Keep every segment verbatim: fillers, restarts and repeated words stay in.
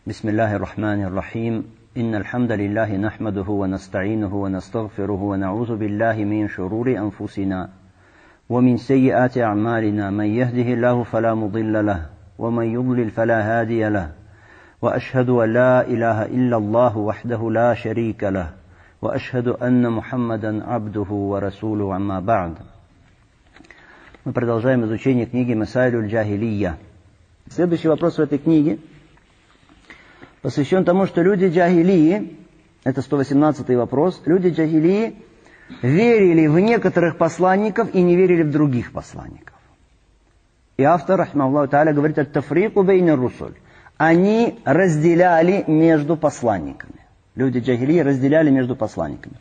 بسم الله الرحمن الرحيم إن الحمد لله نحمده ونستعينه ونستغفره ونعوذ بالله من شرور أنفسنا ومن سيئات أعمالنا من يهده الله فلا مضل له ومن يضلل فلا هادي له وأشهد أن لا إله إلا الله وحده لا شريك له وأشهد أن محمدا عبده ورسوله أما بعد. Мы продолжаем изучение книги Масаилюль Джахилия. Следующий вопрос в этой книге посвящен тому, что люди джахилии, это сто восемнадцатый вопрос, люди джахилии верили в некоторых посланников и не верили в других посланников. И автор, рахмахуллаху тааля, говорит: «Ат-тафрику бейна русуль». Они разделяли между посланниками. Люди джахилии разделяли между посланниками.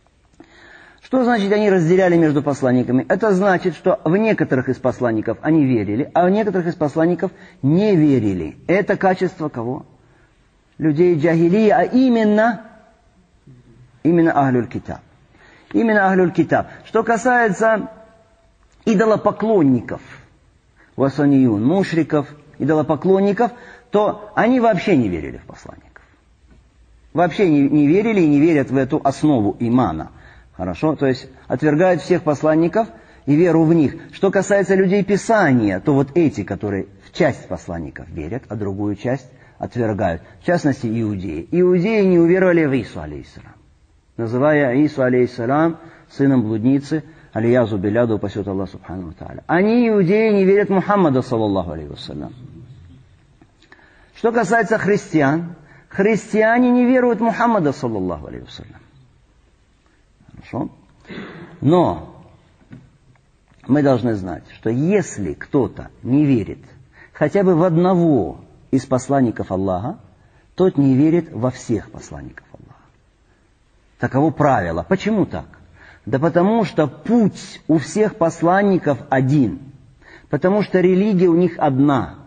Что значит они разделяли между посланниками? Это значит, что в некоторых из посланников они верили, а в некоторых из посланников не верили. Это качество кого? Людей джахилии, а именно, именно Ахлюль Китаб. Именно Ахлюль Китаб. Что касается идолопоклонников, васаниюн, мушриков, идолопоклонников, то они вообще не верили в посланников. Вообще не, не верили и не верят в эту основу имана. Хорошо? То есть отвергают всех посланников и веру в них. Что касается людей Писания, то вот эти, которые в часть посланников верят, а другую часть отвергают. В частности, иудеи. Иудеи не уверовали в Ису, алейхиссалам, называя Ису, алейхиссалам, сыном блудницы, алиязу биляду, упасет Аллах субхану ва тааля. Они, иудеи, не верят в Мухаммада, саллаллаху алейхи вассалям. Что касается христиан, христиане не веруют в Мухаммада, саллаллаху алейхи вассалям. Хорошо? Но мы должны знать, что если кто-то не верит хотя бы в одного из посланников Аллаха, тот не верит во всех посланников Аллаха. Таково правило. Почему так? Да потому что путь у всех посланников один. Потому что религия у них одна.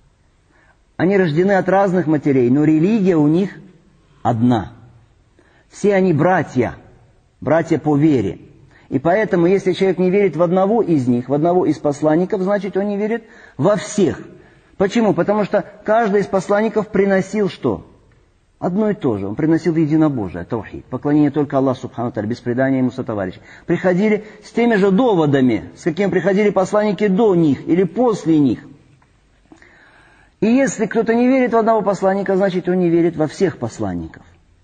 Они рождены от разных матерей, но религия у них одна. Все они братья, братья по вере. И поэтому, если человек не верит в одного из них, в одного из посланников, значит, он не верит во всех. Почему? Потому что каждый из посланников приносил что? Одно и то же. Он приносил единобожие, таухид, поклонение только Аллаху субхану ва тааля, без предания ему сотоварищей. Приходили с теми же доводами, с какими приходили посланники до них или после них. И если кто-то не верит в одного посланника, значит, он не верит во всех посланников.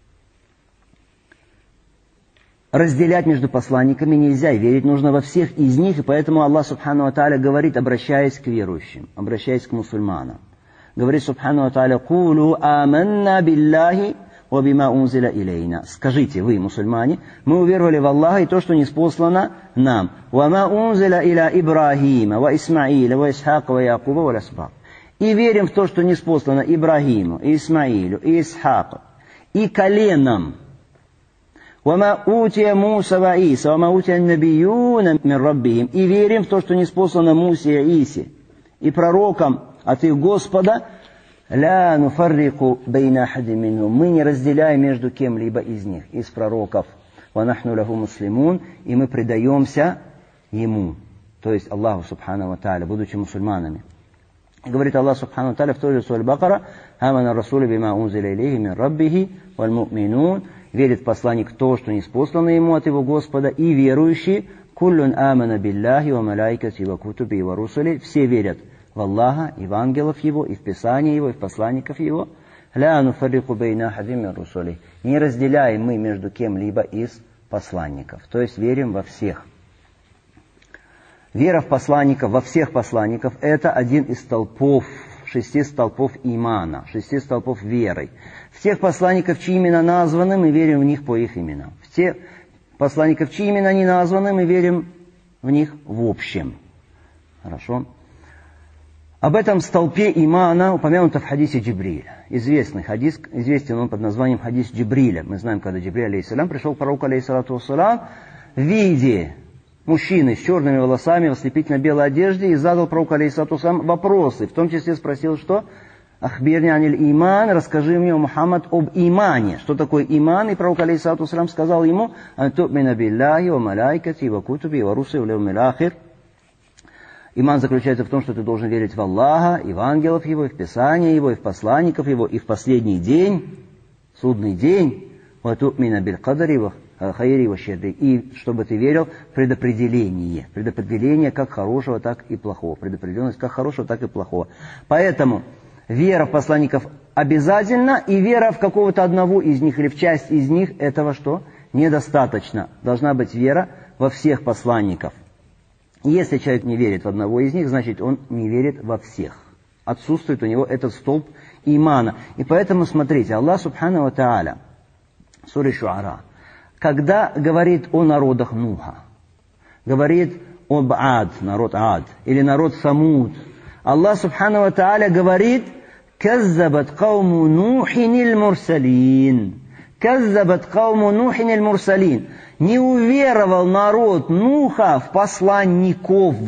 Разделять между посланниками нельзя, и верить нужно во всех из них, и поэтому Аллах субхану ва тааля говорит, обращаясь к верующим, обращаясь к мусульманам. Говорит субхану ва тааля: «Кулу аманна биллахи ва бима унзиля илейна». Скажите, вы, мусульмане, мы уверовали в Аллаха и то, что ниспослано нам. «Ва ма унзиля иля Ибрахима, ва Исмаиля, ва Исхака, ва Якуба, ва Ласбат». И верим в то, что ниспослано Ибрахиму, и Исмаилю, и Исхаку, и коленам. وَمَا أُوتِيَ مُوسَى وَعِيسَى وَمَا أُوتِيَ النَّبِيُّونَ مِنْ رَبِّهِمْ. И верим в то, что ниспослано Мусе и Иисе, и пророкам от их Господа. لَا نُفَرِّقُ بَيْنَ أَحَدٍ مِّنْهُمْ. Мы не разделяем между кем-либо из них, из пророков. وَنَحْنُ لَهُ مُسْلِمُونَ. И мы предаемся Ему, то есть Аллаху субхану ва тааля, будучи мусульманами. Говорит Аллах субхану ва тааля в той же суре Бакара: «Амана расулю бима унзиля илейхи мин раббихи валь му'минун». Верит посланник в то, что ниспослано ему от его Господа, и верующие. «Куллюн амана билляхи ва малайкати ва кутуби ва русули». Все верят в Аллаха, и в ангелов Его, и в Писание Его, и в посланников Его. «Ля нуфаррику бейна ахадин мин русули». Не разделяем мы между кем-либо из посланников. То есть верим во всех. Вера в посланников, во всех посланников, это один из столпов, шести столпов имана, шести столпов веры. В тех посланников, чьи имена названы, мы верим в них по их именам. В тех посланников, чьи имена не названы, мы верим в них в общем. Хорошо? Об этом столпе имана упомянуто в хадисе Джибриля. Известный хадис, известен он под названием хадис Джибриля. Мы знаем, когда Джибриль, алейхиссалям, пришел к пророку, алейхиссалату вассалам, в виде мужчины с черными волосами в ослепительно белой одежде, и задал пророку, алейхиссалату вассалам, вопросы. В том числе спросил, что? «Ахбирни аниль иман», расскажи мне, Мухаммад, об имане. Что такое иман? И пророк, алейхиссалату вассалам, сказал ему: «Ан ту'мина билляхи ва малайкати ва кутуби ва русули ва мил ахир». Иман заключается в том, что ты должен верить в Аллаха, и в ангелов Его, и в Писание Его, и в посланников Его, и в последний день, судный день, и чтобы ты верил в предопределение. Предопределение как хорошего, так и плохого. Предопределенность как хорошего, так и плохого. Поэтому вера в посланников обязательно, и вера в какого-то одного из них или в часть из них, этого что? Недостаточно. Должна быть вера во всех посланников. Если человек не верит в одного из них, значит он не верит во всех. Отсутствует у него этот столб имана. И поэтому, смотрите, Аллах Субхану ва Тааля, сура Шуара, когда говорит о народах Нуха, говорит об Ад, народ Ад, или народ Самуд, Аллах Субхану ва Тааля говорит: «Каззабат кауму Нухин аль-Мурсалин». «Каззабат кауму Нухин аль-Мурсалин». Не уверовал народ Нуха в посланников.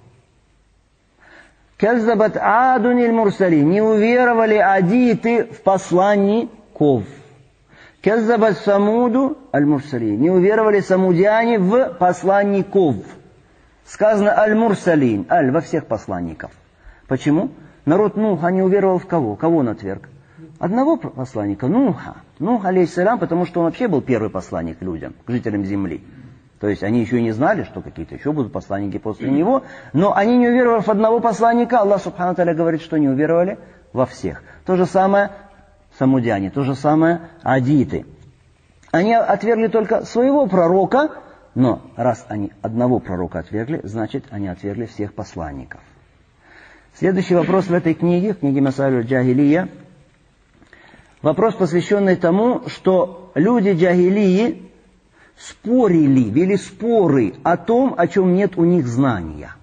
«Каззабат Адун аль-Мурсалин». Не уверовали адиты в посланников. «Каззабат Самуду аль-Мурсалин». Не уверовали самудяне в посланников. Сказано аль-Мурсалин, аль во всех посланников. Почему? Народ Нуха не уверовал в кого? Кого он отверг? Одного посланника, Нуха. Нух, алейхиссалям, потому что он вообще был первый посланник к людям, к жителям земли. То есть они еще и не знали, что какие-то еще будут посланники после него, но они не уверовали в одного посланника. Аллах Субхану Тааля говорит, что не уверовали во всех. То же самое самудяне, то же самое адиты. Они отвергли только своего пророка, но раз они одного пророка отвергли, значит они отвергли всех посланников. Следующий вопрос в этой книге, в книге Масаиль аль-Джахилия, вопрос, посвященный тому, что люди джахилии спорили, вели споры о том, о чем нет у них знания.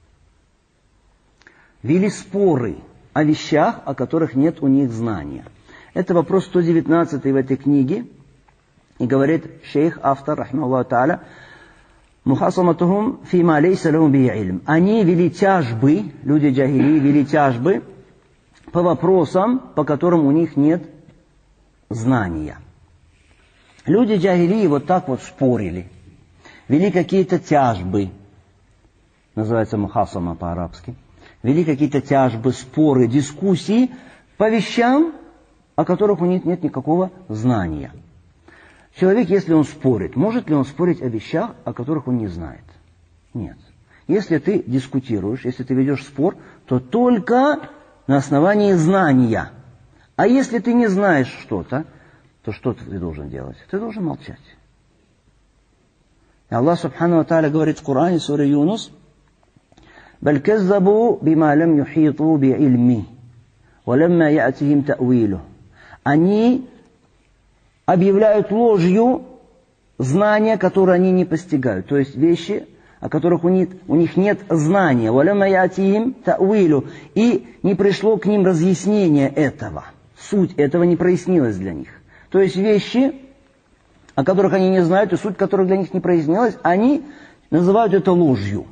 Вели споры о вещах, о которых нет у них знания. Это вопрос сто девятнадцатый в этой книге. И говорит шейх, автор, рахмаллаху тааля, «Мухасаматухум фима лейса лахум бихи илм». Они вели тяжбы, люди джахилии вели тяжбы по вопросам, по которым у них нет знания. Люди джахилии вот так вот спорили, вели какие-то тяжбы, называется мухасама по-арабски, вели какие-то тяжбы, споры, дискуссии по вещам, о которых у них нет никакого знания. Человек, если он спорит, может ли он спорить о вещах, о которых он не знает? Нет. Если ты дискутируешь, если ты ведешь спор, то только на основании знания. А если ты не знаешь что-то, то что ты должен делать? Ты должен молчать. И Аллах Субхану ва Тааля говорит в Коране, сура Юнус: «Баль каззабу бима лам юхиту би илми, ва лямма я'тихим та'вилу». Они объявляют ложью знания, которые они не постигают. То есть вещи, о которых у них, у них нет знания. «Валямма я'тихим та'вилу». И не пришло к ним разъяснение этого. Суть этого не прояснилась для них. То есть вещи, о которых они не знают, и суть которых для них не прояснилась, они называют это ложью.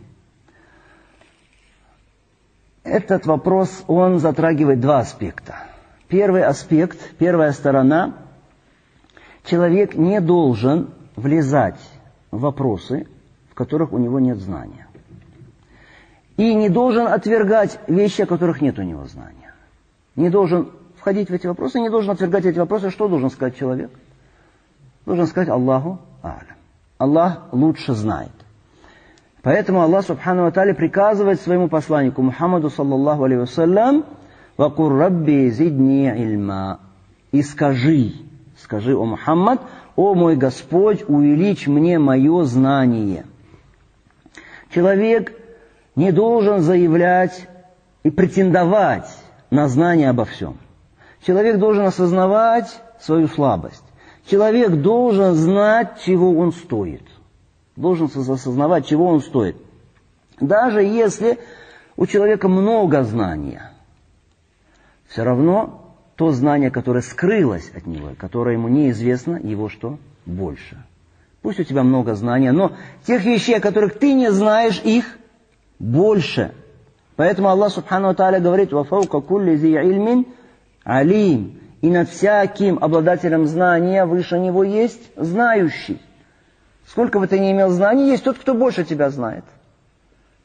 Этот вопрос, он затрагивает два аспекта. Первый аспект, первая сторона: человек не должен влезать в вопросы, в которых у него нет знания. И не должен отвергать вещи, о которых нет у него знания. Не должен входить в эти вопросы, не должен отвергать эти вопросы. Что должен сказать человек? Должен сказать: Аллаху а'лям. Аллах лучше знает. Поэтому Аллах Субхану ва Тааля приказывает своему посланнику Мухаммаду саллаллаху алейхи вассалям: «Вакур рабби зидни ильма». И скажи, скажи, о Мухаммад: «О мой Господь, увеличь мне мое знание». Человек не должен заявлять и претендовать на знание обо всем. Человек должен осознавать свою слабость. Человек должен знать, чего он стоит. Должен осознавать, чего он стоит. Даже если у человека много знания, все равно то знание, которое скрылось от него, которое ему неизвестно, его что? Больше. Пусть у тебя много знания, но тех вещей, о которых ты не знаешь, их больше. Поэтому Аллах Субхану ва Тааля говорит: «Вафаука кулли зи ильмин алим». И над всяким обладателем знания выше него есть знающий. Сколько бы ты ни имел знаний, есть тот, кто больше тебя знает.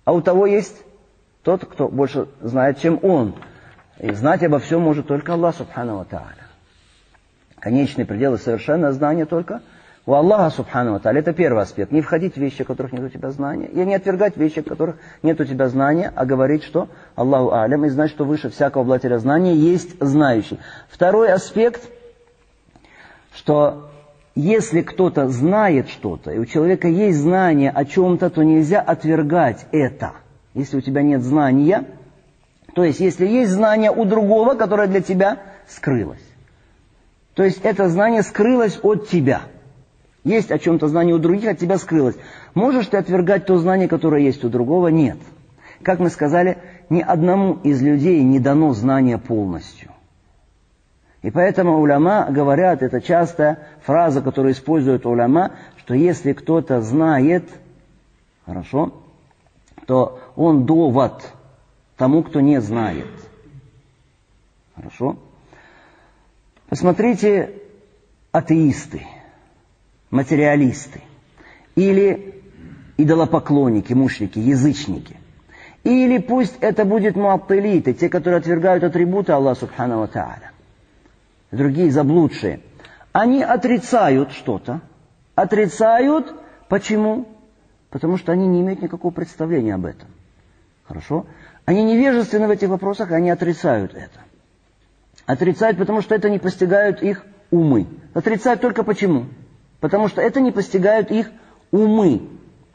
А у того есть тот, кто больше знает, чем он. И знать обо всем может только Аллах Субхану ва Тааля. Конечный предел и совершенное знание только у Аллаха Субхану ва Тааля. Это первый аспект. Не входить в вещи, в которых нет у тебя знания. И не отвергать вещи, в которых нет у тебя знания, а говорить, что Аллаху Алям, и знать, что выше всякого обладателя знания есть знающий. Второй аспект, что если кто-то знает что-то, и у человека есть знание о чем-то, то нельзя отвергать это. Если у тебя нет знания, то есть если есть знание у другого, которое для тебя скрылось. То есть это знание скрылось от тебя. Есть о чем-то знание у других, от тебя скрылось. Можешь ты отвергать то знание, которое есть у другого? Нет. Как мы сказали, ни одному из людей не дано знание полностью. И поэтому уляма говорят, это частая фраза, которую используют уляма, что если кто-то знает, хорошо, то он довод тому, кто не знает. Хорошо? Посмотрите, атеисты, материалисты, или идолопоклонники, мушрики, язычники. Или пусть это будет муаттилиты, те, которые отвергают атрибуты Аллаха Субхану ва Тааля. Другие заблудшие. Они отрицают что-то. Отрицают. Почему? Потому что они не имеют никакого представления об этом. Хорошо? Они невежественны в этих вопросах, и они отрицают это. Отрицают, потому что это не постигают их умы. Отрицают только почему? Потому что это не постигают их умы.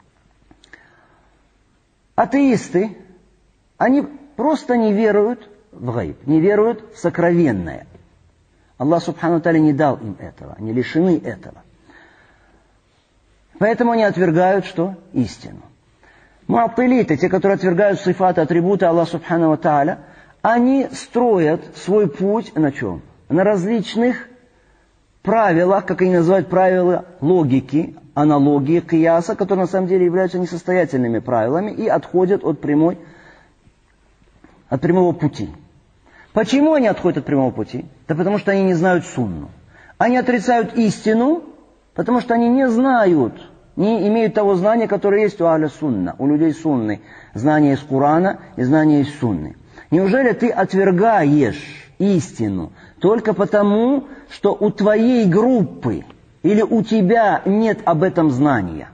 Атеисты, они просто не веруют в гайб, не веруют в сокровенное. Аллах Субхану ва Тааля не дал им этого, они лишены этого. Поэтому они отвергают что? Истину. Муаттилиты, те, которые отвергают сифаты, атрибуты Аллаха Субхану ва Тааля, они строят свой путь на чем? На различных правилах, как они называют правила логики, аналогии, кияса, которые на самом деле являются несостоятельными правилами и отходят от прямой, от прямого пути. Почему они отходят от прямого пути? Да потому что они не знают сунну. Они отрицают истину, потому что они не знают, не имеют того знания, которое есть у ахля сунна, у людей сунны. Знание из Корана и знание из сунны. Неужели ты отвергаешь истину только потому, что у твоей группы или у тебя нет об этом знания?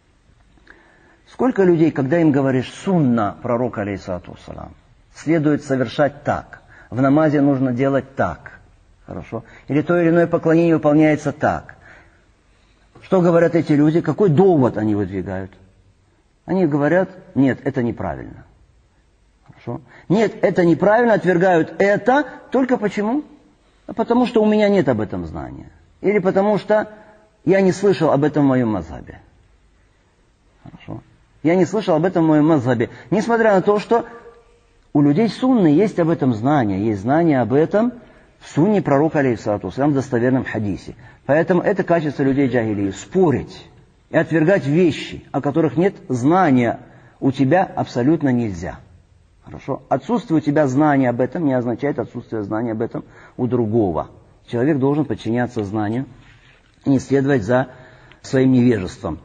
Сколько людей, когда им говоришь сунна пророка алейхиссалату вассалам, следует совершать так, в намазе нужно делать так, хорошо? Или то или иное поклонение выполняется так. Что говорят эти люди? Какой довод они выдвигают? Они говорят, нет, это неправильно. Хорошо? Нет, это неправильно, отвергают это. Только почему? Потому что у меня нет об этом знания. Или потому что я не слышал об этом в моем мазхабе. Хорошо? Я не слышал об этом в моем мазхабе. Несмотря на то, что у людей сунны есть об этом знание. Есть знание об этом в сунне пророка алейхиссалату вассалям в достоверном хадисе. Поэтому это качество людей джахилии. Спорить и отвергать вещи, о которых нет знания, у тебя абсолютно нельзя. Хорошо? Отсутствие у тебя знания об этом не означает отсутствие знания об этом у другого. Человек должен подчиняться знанию и не следовать за своим невежеством.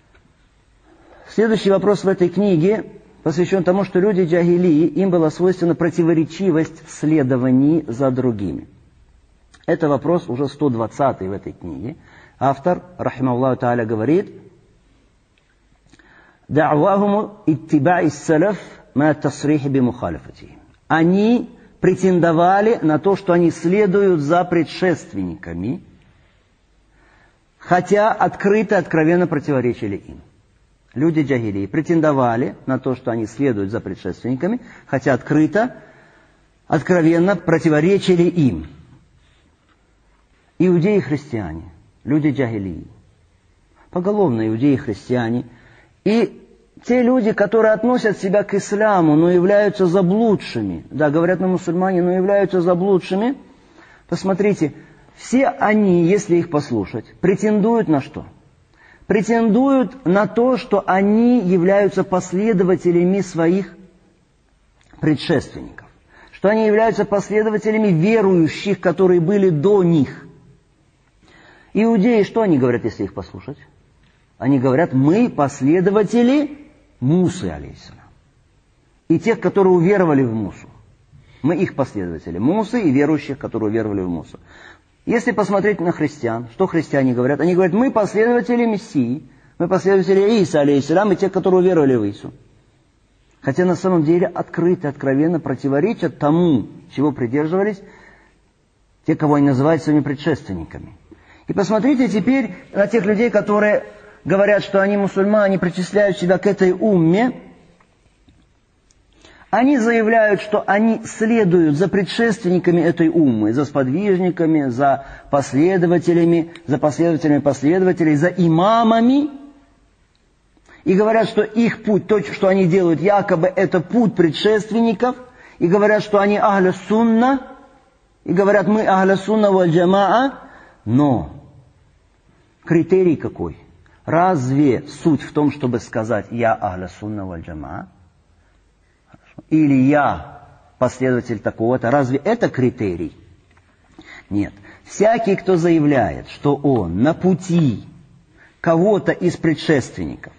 Следующий вопрос в этой книге посвящен тому, что люди джахилии, им была свойственна противоречивость в следовании за другими. Это вопрос уже сто двадцатый в этой книге. Автор, рахимахуллаху тааля, говорит: «Да'вахуму иттиба'и салаф ма тасрихи би мухалифати». Они претендовали на то, что они следуют за предшественниками, хотя открыто, откровенно противоречили им. Люди джахилии претендовали на то, что они следуют за предшественниками, хотя открыто, откровенно противоречили им. Иудеи и христиане, люди джахилии, поголовно иудеи и христиане, и те люди, которые относят себя к исламу, но являются заблудшими, да, говорят на мусульмане, но являются заблудшими, посмотрите, все они, если их послушать, претендуют на что? Претендуют на то, что они являются последователями своих предшественников, что они являются последователями верующих, которые были до них. Иудеи, что они говорят, если их послушать? Они говорят, мы последователи Мусы, алейхиссалям. и тех, которые уверовали в Мусу. Мы их последователи. Мусы и верующих, которые уверовали в Мусу. Если посмотреть на христиан, что христиане говорят? Они говорят, мы последователи Мессии, мы последователи Иса, алейхиссалям, и тех, которые уверовали в Иису. Хотя на самом деле открыто, откровенно противоречат тому, чего придерживались те, кого они называют своими предшественниками. И посмотрите теперь на тех людей, которые говорят, что они мусульмане, причисляют себя к этой умме. Они заявляют, что они следуют за предшественниками этой уммы, за сподвижниками, за последователями, за последователями последователей, за имамами. И говорят, что их путь, то, что они делают, якобы это путь предшественников. И говорят, что они ахля сунна. И говорят, мы ахля сунна валь джамаа. Но критерий какой? Разве суть в том, чтобы сказать «я ахля сунна валь джамаа»? Или «я последователь такого-то»? Разве это критерий? Нет. Всякий, кто заявляет, что он на пути кого-то из предшественников,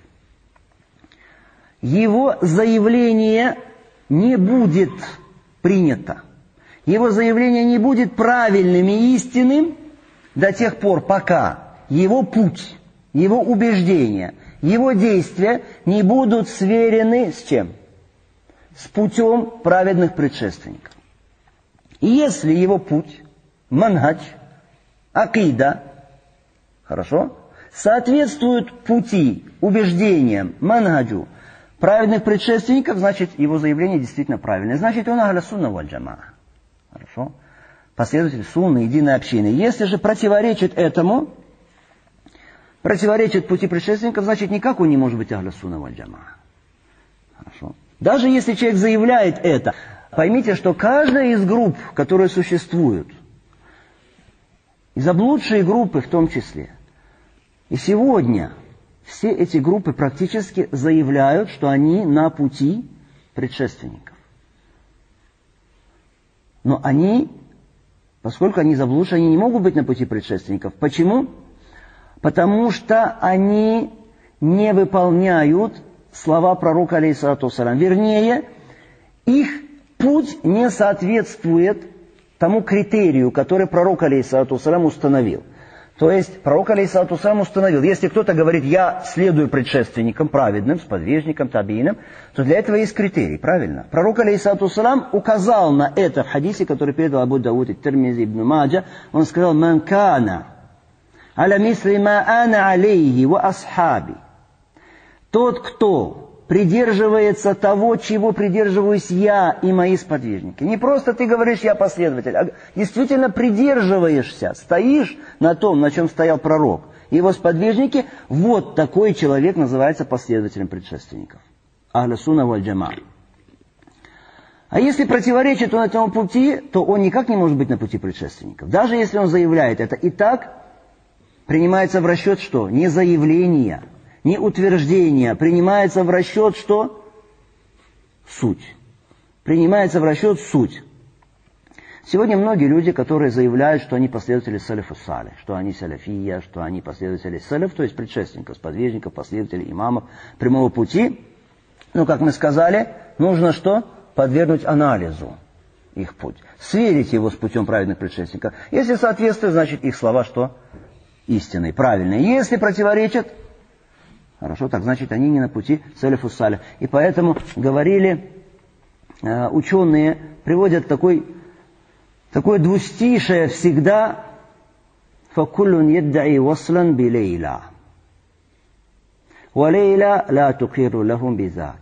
его заявление не будет принято. Его заявление не будет правильным и истинным до тех пор, пока его путь, его убеждения, его действия не будут сверены с чем? С путем праведных предшественников. И если его путь, манхадж, акида, хорошо, соответствует пути, убеждениям, манхаджу праведных предшественников, значит, его заявление действительно правильное. Значит, он ахля сунна валь джамаа. Хорошо? Последователь сунны, единой общины. Если же противоречит этому, противоречит пути предшественников, значит, никак он не может быть ахля сунна валь джамаа. Хорошо? Даже если человек заявляет это, поймите, что каждая из групп, которые существуют, и заблудшие группы в том числе, и сегодня все эти группы практически заявляют, что они на пути предшественников. Но они, поскольку они заблудшие, они не могут быть на пути предшественников. Почему? Потому что они не выполняют слова пророка, алейхиссалату вассалям. Вернее, их путь не соответствует тому критерию, который пророк, алейхиссалату вассалям, установил. То есть, пророк, алейхиссалату вассалям, установил, если кто-то говорит, я следую предшественникам, праведным, сподвижникам, табиинам, то для этого есть критерий, правильно? Пророк, алейхиссалату вассалям, указал на это в хадисе, который передал Абу Дауд и Тирмизи ибн Маджа. Он сказал, «Ман кана аля мисли ма ана алейхи ва асхаби». Тот, кто придерживается того, чего придерживаюсь я и мои сподвижники. Не просто ты говоришь, я последователь, а действительно придерживаешься, стоишь на том, на чем стоял пророк. Его сподвижники, вот такой человек называется последователем предшественников. Ахля сунна валь джамаа. А если противоречит он этому пути, то он никак не может быть на пути предшественников. Даже если он заявляет это. И так принимается в расчет что? Не заявление, не утверждение, принимается в расчет что? Суть. Принимается в расчет суть. Сегодня многие люди, которые заявляют, что они последователи салифу салих, что они салафия, что они последователи салиф, то есть предшественников, сподвижников, последователей имамов прямого пути, ну, как мы сказали, нужно что? Подвергнуть анализу их путь. Сверить его с путем праведных предшественников. Если соответствует, значит их слова что? Истинные, правильные. Если противоречат, хорошо, так значит, они не на пути салифу салих. И поэтому говорили, э, ученые приводят такой, такое двустишее всегда «Факуллун еддаи васлан би лейла, ва лейла ла тукиру лахум бизака».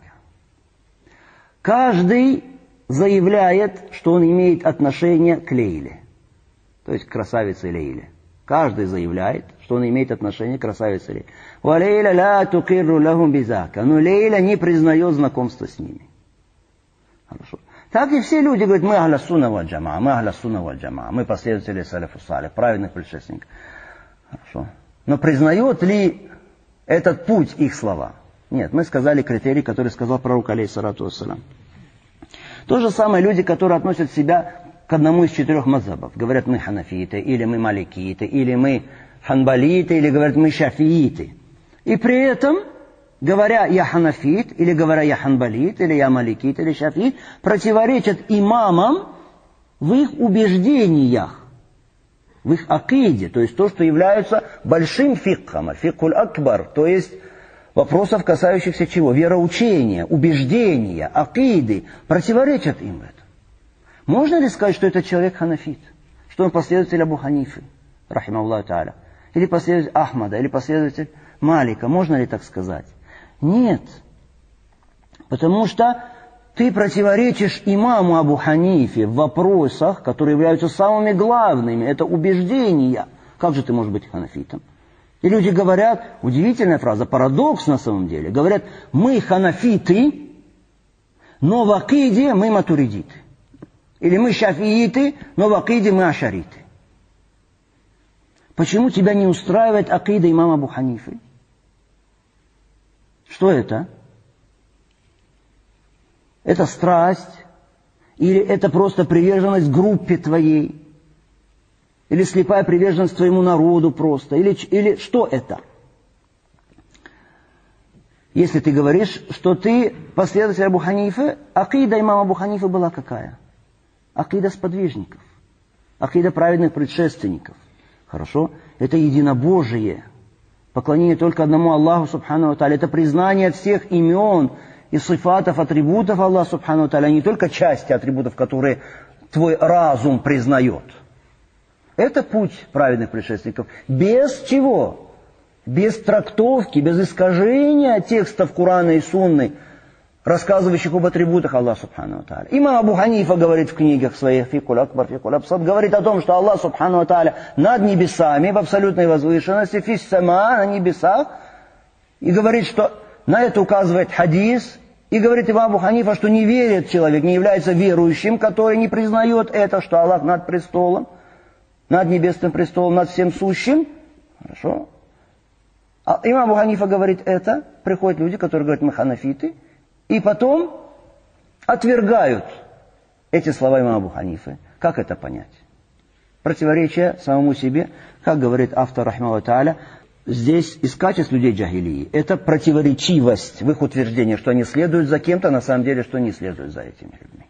Каждый заявляет, что он имеет отношение к Лейле, то есть к красавице Лейле. Каждый заявляет, что он имеет отношение к красавице Лейле. «Ва лейла ла тукирру лахум бизака». Но Лейла не признает знакомство с ними. Хорошо. Так и все люди говорят, мы ахля сунна валь джамаа, мы ахля сунна валь джамаа, мы последователи салифу салих, праведных предшественников. Хорошо. Но признает ли этот путь их слова? Нет, мы сказали критерий, который сказал пророк, алейхиссалату вассалям. То же самое люди, которые относят себя к одному из четырех мазхабов. Говорят, мы ханафиты, или мы маликиты, или мы ханбалиты, или говорят, мы шафииты. И при этом говоря «я ханафит», или говоря «я ханбалит», или «я маликит», или шафит, противоречат имамам в их убеждениях, в их акиде, то есть то, что является большим фикхом, фикхуль акбар, то есть вопросов, касающихся чего? Вероучения, убеждения, акиды, противоречат им это. Можно ли сказать, что этот человек ханафит, что он последователь Абу Ханифы, рахимахуллаху тааля, или последователь Ахмада, или последователь Малика? Можно ли так сказать? Нет. Потому что ты противоречишь имаму Абу Ханифе в вопросах, которые являются самыми главными. Это убеждения. Как же ты можешь быть ханафитом? И люди говорят, удивительная фраза, парадокс на самом деле. Говорят, мы ханафиты, но в акиде мы матуридиты. Или мы шафииты, но в акиде мы ашариты. Почему тебя не устраивает акида имама Абу Ханифы? Что это? Это страсть? Или это просто приверженность группе твоей? Или слепая приверженность твоему народу просто? Или, или что это? Если ты говоришь, что ты последователь Абу Ханифы, акида имама Абу Ханифы была какая? Акида сподвижников. Акида праведных предшественников. Хорошо? Это единобожие. Поклонение только одному Аллаху Субхану ва Тааля. Это признание всех имен и сифатов, атрибутов Аллаха Субхану ва Тааля, не только части атрибутов, которые твой разум признает. Это путь праведных предшественников. Без чего? Без трактовки, без искажения текстов Корана и Сунны, рассказывающих об атрибутах Аллаха Субхану ва Тааля. Имам Абу Ханифа говорит в книгах своих «Фикуль Акбар, Фикуль Абсад», говорит о том, что Аллах Субхану ва Тааля над небесами, в абсолютной возвышенности, фис сама, на небесах, и говорит, что на это указывает хадис, и говорит имам Абу Ханифа, что не верит человек, не является верующим, который не признает это, что Аллах над престолом, над небесным престолом, над всем сущим. Хорошо. А имам Абу Ханифа говорит это, приходят люди, которые говорят, мы ханафиты, и потом отвергают эти слова имама Абу Ханифы. Как это понять? Противоречие самому себе, как говорит автор рахимахуллаху тааля, здесь из качеств людей джахилии это противоречивость в их утверждении, что они следуют за кем-то, на самом деле, что не следуют за этими людьми.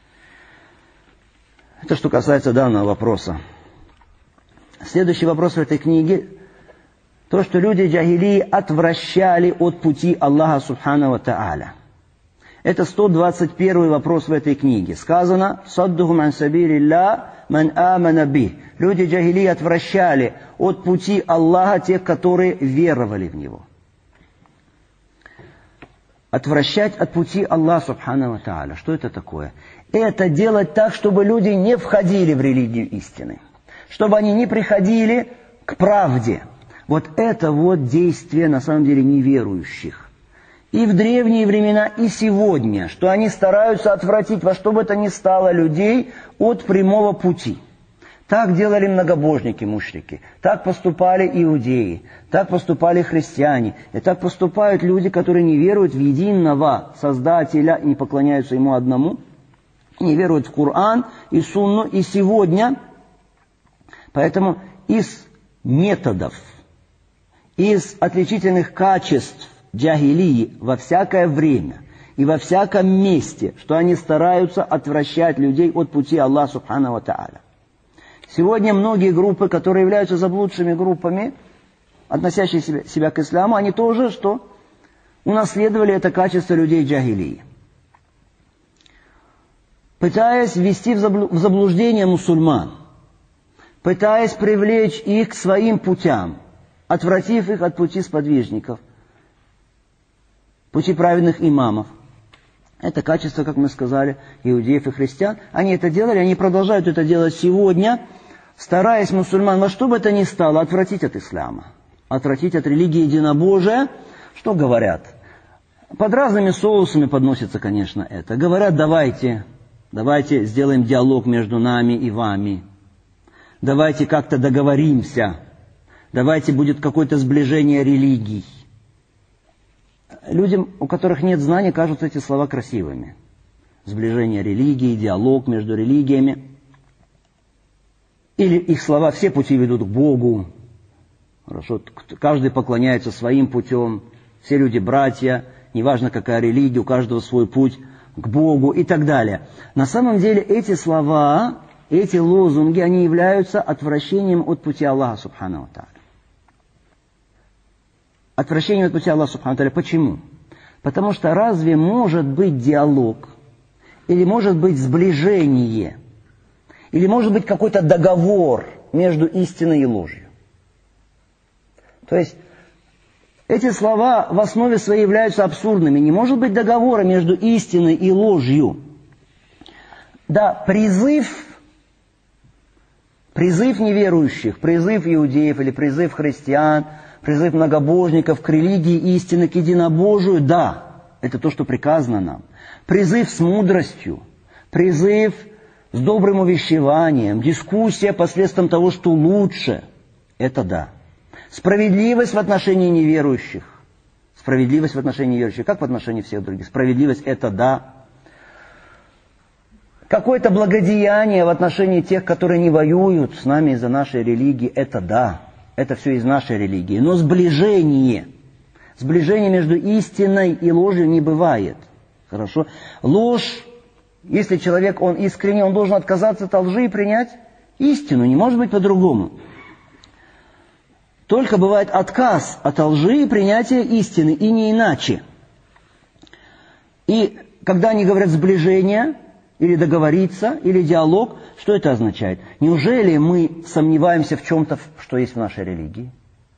Это что касается данного вопроса. Следующий вопрос в этой книге. То, что люди джахилии отвращали от пути Аллаха Субхану ва Тааля. Это сто двадцать первый вопрос в этой книге. Сказано, «Саддухум ан сабилилля ман амана бих». Люди джахилии отвращали от пути Аллаха тех, которые веровали в Него. Отвращать от пути Аллаха Субхану ва Тааля. Что это такое? Это делать так, чтобы люди не входили в религию истины. Чтобы они не приходили к правде. Вот это вот действие, на самом деле, неверующих. И в древние времена, и сегодня, что они стараются отвратить во что бы то ни стало людей от прямого пути. Так делали многобожники, мушрики, так поступали иудеи, так поступали христиане, и так поступают люди, которые не веруют в единого Создателя и не поклоняются Ему одному, не веруют в Коран и Сунну, и сегодня. Поэтому из методов, из отличительных качеств джахилии во всякое время и во всяком месте, что они стараются отвращать людей от пути Аллаха Субхану ва Тааля. Сегодня многие группы, которые являются заблудшими группами, относящие себя, себя к исламу, они тоже что? Унаследовали это качество людей джахилии. Пытаясь ввести в заблуждение мусульман, пытаясь привлечь их к своим путям, отвратив их от пути сподвижников, пути праведных имамов. Это качество, как мы сказали, иудеев и христиан. Они это делали, они продолжают это делать сегодня, стараясь мусульман во что бы это ни стало отвратить от ислама, отвратить от религии единобожия. Что говорят? Под разными соусами подносится, конечно, это. Говорят, давайте, давайте сделаем диалог между нами и вами. Давайте как-то договоримся. Давайте будет какое-то сближение религий. Людям, у которых нет знаний, кажутся эти слова красивыми. Сближение религии, диалог между религиями. Или их слова «все пути ведут к Богу». Хорошо, каждый поклоняется своим путем, все люди братья, неважно какая религия, у каждого свой путь к Богу и так далее. На самом деле эти слова, эти лозунги, они являются отвращением от пути Аллаха Субхану ва Тааля. Отвращением от пути Аллаха Субхану ва Тааля. Почему? Потому что разве может быть диалог, или может быть сближение, или может быть какой-то договор между истиной и ложью? То есть эти слова в основе своей являются абсурдными. Не может быть договора между истиной и ложью. Да, призыв, призыв неверующих, призыв иудеев или призыв христиан, призыв многобожников к религии истины, к единобожию, да, это то, что приказано нам. Призыв с мудростью, призыв с добрым увещеванием, дискуссия посредством того, что лучше, это да. Справедливость в отношении неверующих. Справедливость в отношении неверующих, как в отношении всех других. Справедливость – это да. Какое-то благодеяние в отношении тех, которые не воюют с нами из-за нашей религии – это да. Это все из нашей религии. Но сближение, сближение между истиной и ложью не бывает. Хорошо? Ложь, если человек, он искренне, он должен отказаться от лжи и принять истину. Не может быть по-другому. Только бывает отказ от лжи и принятие истины, и не иначе. И когда они говорят сближение, или договориться, или диалог, что это означает? Неужели мы сомневаемся в чем-то, что есть в нашей религии?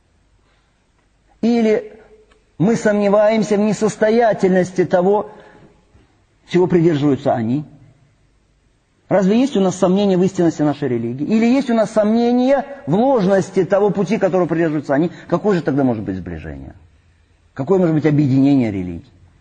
Или мы сомневаемся в несостоятельности того, чего придерживаются они? Разве есть у нас сомнения в истинности нашей религии? Или есть у нас сомнения в ложности того пути, которого придерживаются они? Какое же тогда может быть сближение? Какое может быть объединение религий?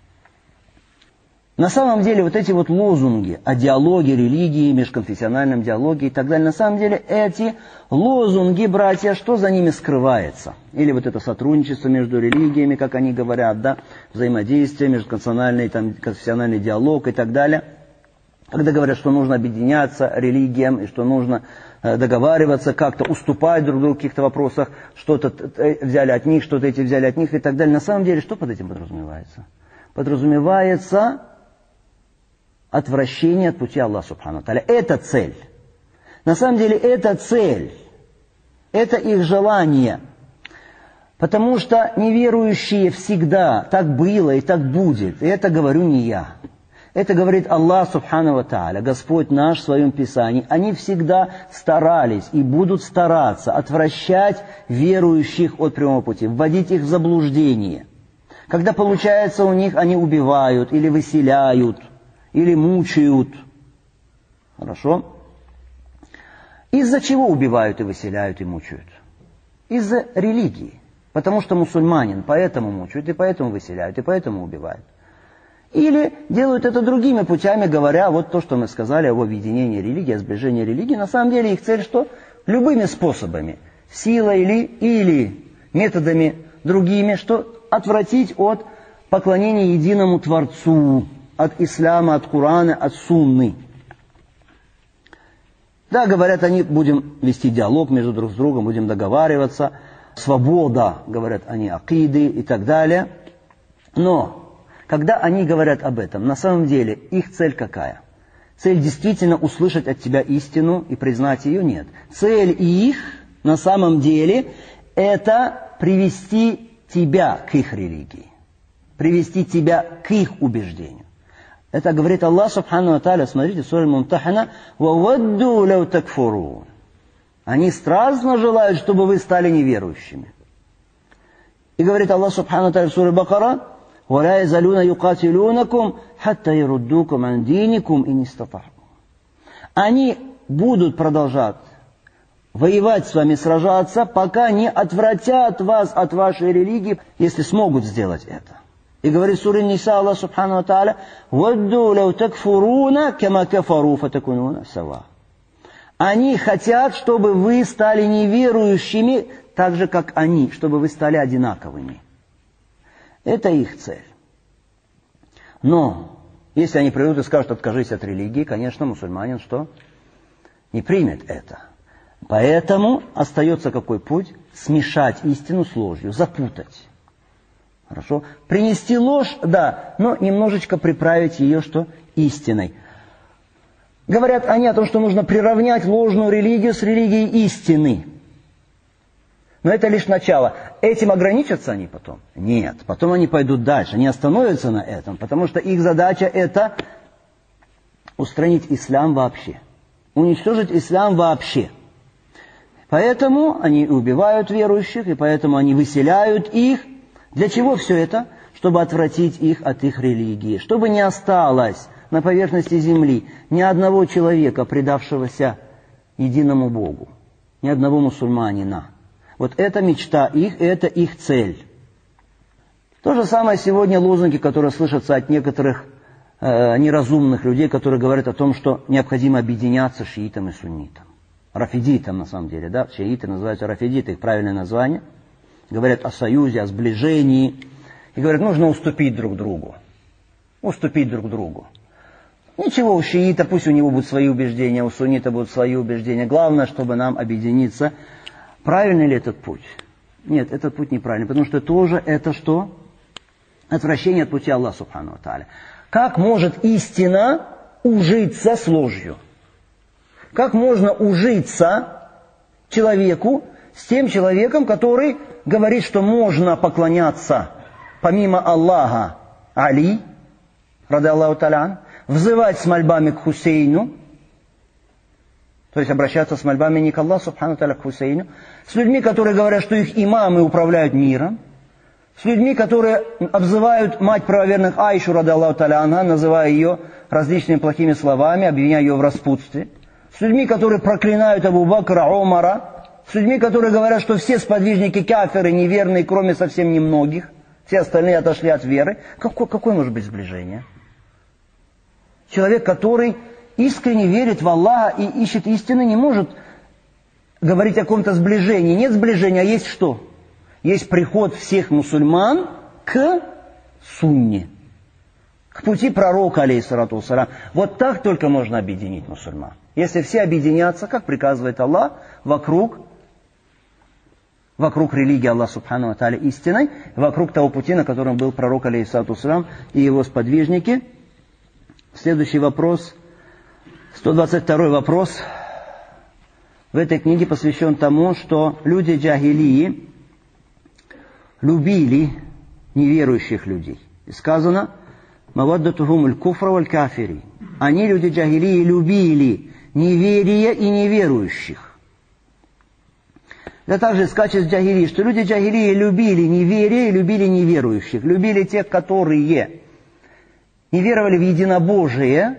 На самом деле вот эти вот лозунги о диалоге религии, межконфессиональном диалоге и так далее, на самом деле эти лозунги, братья, что за ними скрывается? Или вот это сотрудничество между религиями, как они говорят, да, взаимодействие, межконфессиональный, там, конфессиональный диалог и так далее. Когда говорят, что нужно объединяться религиям, и что нужно э, договариваться, как-то уступать друг другу в каких-то вопросах, что-то взяли от них, что-то эти взяли от них и так далее. На самом деле, что под этим подразумевается? Подразумевается отвращение от пути Аллаха Субхану ва Тааля. Это цель. На самом деле, это цель. Это их желание. Потому что неверующие всегда, так было и так будет. И это говорю не я. Это говорит Аллах Субхану ва Тааля, Господь наш в Своем Писании. Они всегда старались и будут стараться отвращать верующих от прямого пути, вводить их в заблуждение. Когда получается у них, они убивают или выселяют, или мучают. Хорошо? Из-за чего убивают и выселяют и мучают? Из-за религии. Потому что мусульманин, поэтому мучают, и поэтому выселяют, и поэтому убивают. Или делают это другими путями, говоря вот то, что мы сказали об объединении религии, о сближении религии. На самом деле их цель что? Любыми способами, силой или, или методами другими, что отвратить от поклонения единому Творцу, от ислама, от Корана, от сунны. Да, говорят они, будем вести диалог между друг с другом, будем договариваться, свобода, говорят они, акиды и так далее. Но когда они говорят об этом, на самом деле их цель какая? Цель действительно услышать от тебя истину и признать ее? Нет. Цель их на самом деле это привести тебя к их религии, привести тебя к их убеждению. Это говорит Аллах Субхану ва Тааля, смотрите, в суре Мумтахана, «Вавадду лау такфурун». Они страстно желают, чтобы вы стали неверующими. И говорит Аллах Субхану ва Тааля в суре Бакара, وَلَا يَزَلُونَ يُقَاتِلُونَكُمْ حَتَّى يَرُدُّوكُمْ عَنْ دِينِكُمْ إِنِ اسْتَطَاعُوا. Они будут продолжать воевать с вами, сражаться, пока не отвратят вас от вашей религии, если смогут сделать это. И говорит сура Ниса Аллах Субхану ва Тааля, وَدُّوا لَوْ تَكْفُرُونَ كَمَا كَفَرُوا فَتَكُونُونَ سَوَاءً. Они хотят, чтобы вы стали неверующими, так же, как они, чтобы вы стали одинаковыми. Это их цель. Но, если они придут и скажут, откажись от религии, конечно, мусульманин что? Не примет это. Поэтому остается какой путь? Смешать истину с ложью, запутать. Хорошо? Принести ложь, да, но немножечко приправить ее, что истиной. Говорят они о том, что нужно приравнять ложную религию с религией истины. Но это лишь начало. Этим ограничатся они потом? Нет. Потом они пойдут дальше. Они остановятся на этом, потому что их задача это устранить ислам вообще. Уничтожить ислам вообще. Поэтому они убивают верующих, и поэтому они выселяют их. Для чего все это? Чтобы отвратить их от их религии. Чтобы не осталось на поверхности земли ни одного человека, предавшегося единому Богу. Ни одного мусульманина. Вот это мечта их, это их цель. То же самое сегодня лозунги, которые слышатся от некоторых э, неразумных людей, которые говорят о том, что необходимо объединяться шиитам и суннитам. Рафидитам, на самом деле, да, шииты называются рафидиты, их правильное название. Говорят о союзе, о сближении. И говорят, нужно уступить друг другу. Уступить друг другу. Ничего, у шиита, пусть у него будут свои убеждения, у суннита будут свои убеждения. Главное, чтобы нам объединиться. Правильный ли этот путь? Нет, этот путь неправильный, потому что тоже это что? Отвращение от пути Аллаха Субхану ва Тааля. Как может истина ужиться с ложью? Как можно ужиться человеку с тем человеком, который говорит, что можно поклоняться помимо Аллаха Али, ради Аллаху Та'аля, взывать с мольбами к Хусейну, то есть обращаться с мольбами не к Аллаху Субхану ва Тааля, к Хусейну, с людьми, которые говорят, что их имамы управляют миром, с людьми, которые обзывают мать правоверных Айшу, ради Аллаху Та'аля, называя ее различными плохими словами, обвиняя ее в распутстве, с людьми, которые проклинают Абу Бакра, Омара, с людьми, которые говорят, что все сподвижники кафиры неверные, кроме совсем немногих, все остальные отошли от веры. Какое, какое может быть сближение? Человек, который искренне верит в Аллаха и ищет истины, не может говорить о каком-то сближении. Нет сближения, а есть что? Есть приход всех мусульман к сунне, к пути пророка, алейхиссалату вассалям. Вот так только можно объединить мусульман. Если все объединятся, как приказывает Аллах, вокруг, вокруг религии Аллаха Субхану ва Тааля истиной, вокруг того пути, на котором был пророк, алейхиссалату вассалям, и его сподвижники. Следующий вопрос, сто двадцать второй вопрос в этой книге посвящен тому, что люди джахилии любили неверующих людей. И сказано, «Маваддатухум аль-куфра валь-кафири». Они, люди джахилии, любили неверие и неверующих. Это также из качеств джахилии, что люди джахилии любили неверие и любили неверующих. Любили тех, которые не веровали в единобожие,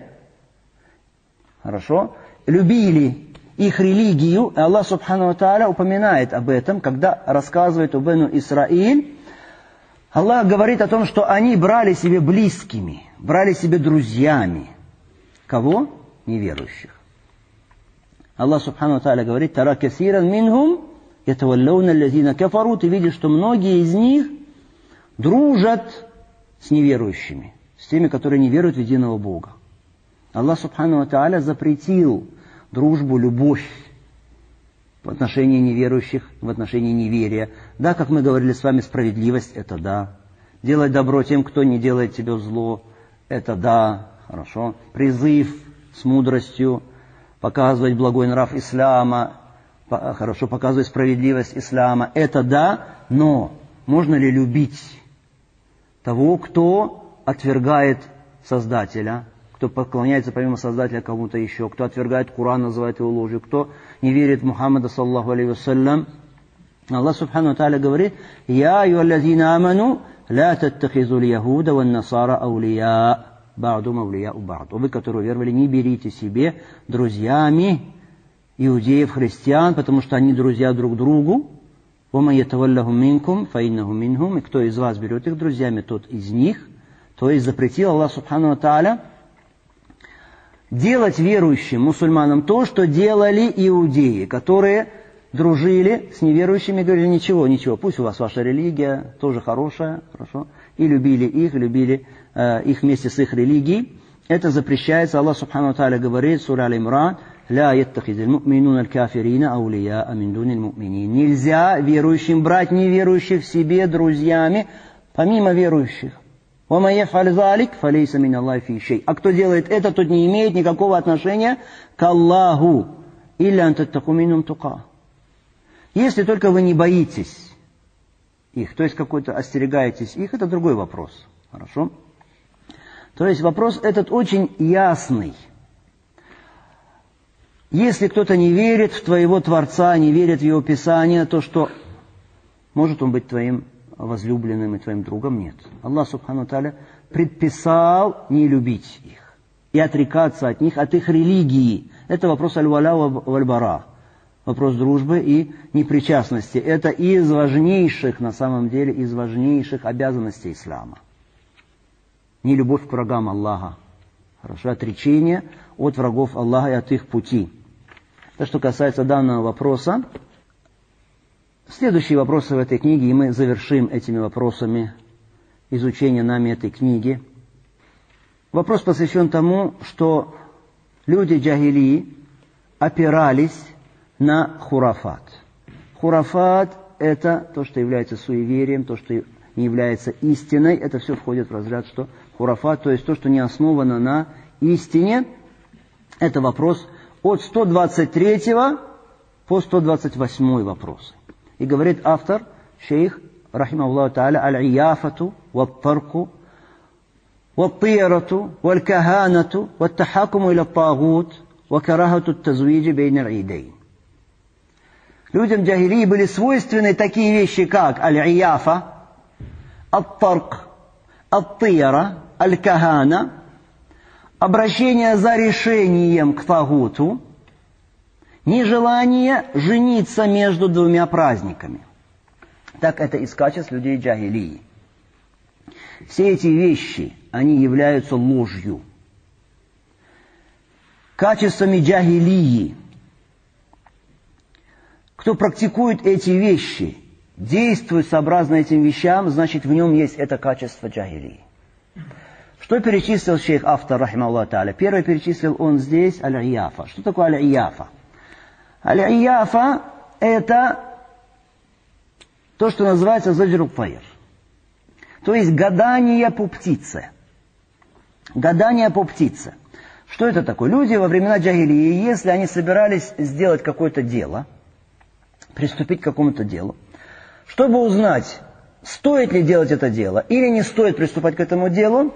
хорошо, любили их религию. И Аллах Субхану ва Тааля упоминает об этом, когда рассказывает о Бену Исраиль. Аллах говорит о том, что они брали себе близкими, брали себе друзьями. Кого? Неверующих. Аллах Субхану ва Тааля говорит, «Тара касиран минхум ятаваллауна аллазина кафару». Ты видишь, что многие из них дружат с неверующими, с теми, которые не веруют в единого Бога. Аллах Субхану ва Тааля запретил дружбу, любовь в отношении неверующих, в отношении неверия. Да, как мы говорили с вами, справедливость – это да. Делать добро тем, кто не делает тебе зло – это да, хорошо. Призыв с мудростью, показывать благой нрав ислама, хорошо, показывать справедливость ислама – это да, но можно ли любить того, кто отвергает Создателя, кто поклоняется помимо Создателя кому-то еще, кто отвергает Коран, называет его ложью, кто не верит в Мухаммада, саллаху алейхи вассалям. Аллах Субхану ва Тааля говорит, «Я айюаллазина аману, ла таттахизу ль-яхуда ван-насара аулия, ба'дум аулияу ба'д». Вы, которые веровали, не берите себе друзьями иудеев, христиан, потому что они друзья друг другу. «Вама ятаваллахум минкум, фаиннахум минхум». И кто из вас берет их друзьями, тот из них. То есть запретил Аллах Субхану ва Тааля делать верующим мусульманам то, что делали иудеи, которые дружили с неверующими, говорили, ничего, ничего, пусть у вас ваша религия тоже хорошая, хорошо, и любили их, любили э, их вместе с их религией. Это запрещается. Аллах Субхану ва Тааля говорит, сура Аль-Имран, «Ля яттахизил му'минун аль-кафирина аулия мин дунил му'минин». Нельзя верующим брать неверующих себе друзьями помимо верующих. وَمَا يَفْعَلْ ذَلِكَ فَلَيْسَ مِنَ اللَّهِ فِي شَيْءٍ. А кто делает это, тот не имеет никакого отношения к Аллаху. إِلَّا أَن تَتَّقُوا مِنْهُمْ تُقَاةً. Если только вы не боитесь их, то есть какой-то остерегаетесь их, это другой вопрос. Хорошо? То есть вопрос этот очень ясный. Если кто-то не верит в твоего Творца, не верит в его Писание, то что может он быть твоим возлюбленным и твоим другом? Нет. Аллах Субхану Тааля предписал не любить их и отрекаться от них, от их религии. Это вопрос аль-валя валь-бара, вопрос дружбы и непричастности. Это из важнейших, на самом деле, из важнейших обязанностей ислама. Не любовь к врагам Аллаха. Хорошо, отречение от врагов Аллаха и от их пути. То, что касается данного вопроса, следующие вопросы в этой книге, и мы завершим этими вопросами изучение нами этой книги. Вопрос посвящен тому, что люди джахилии опирались на хурафат. Хурафат – это то, что является суеверием, то, что не является истиной. Это все входит в разряд, что хурафат, то есть то, что не основано на истине. Это вопрос от сто двадцать третьего по сто двадцать восьмой вопросы. И говорит автор, шейх, рахимахуллаху та'аля, аль-ияфату, ват-тарку, ват-тирату, валь-каханату, ват-тахакуму иля-тагут, ва-карахату ат-тазвиджи бейна аль-идейн. Людям джахилии были свойственны такие вещи, как аль-ияфа, ат-тарк, ат-тира, аль-кахана, обращение за решением к тагуту, нежелание жениться между двумя праздниками. Так это из качеств людей джахилии. Все эти вещи, они являются ложью. Качествами джахилии. Кто практикует эти вещи, действует сообразно этим вещам, значит в нем есть это качество джахилии. Что перечислил шейх автор, рахимахуллаху та'аля? Первый перечислил он здесь аль-ияфа. Что такое аль-ияфа? Аль-ияфа – это то, что называется заджру тайр. То есть гадание по птице. Гадание по птице. Что это такое? Люди во времена джахилии, если они собирались сделать какое-то дело, приступить к какому-то делу, чтобы узнать, стоит ли делать это дело или не стоит приступать к этому делу,